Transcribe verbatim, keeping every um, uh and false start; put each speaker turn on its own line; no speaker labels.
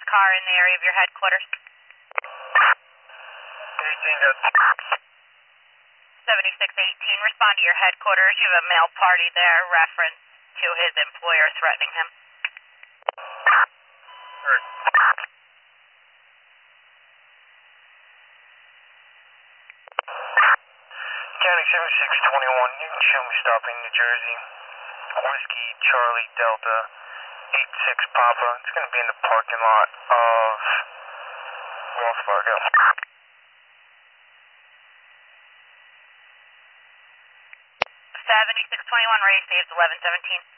car in the area of your headquarters.
eighteen got
seventy-six eighteen, respond to your headquarters. You have a male party there, reference to his employer threatening him.
Heard. County seventy-six twenty-one, you can show me stopping New Jersey. Whiskey Charlie Delta eight six Papa. It's going to be in the parking lot of Wells Fargo.
seventy-six twenty-one, race saves eleven seventeen.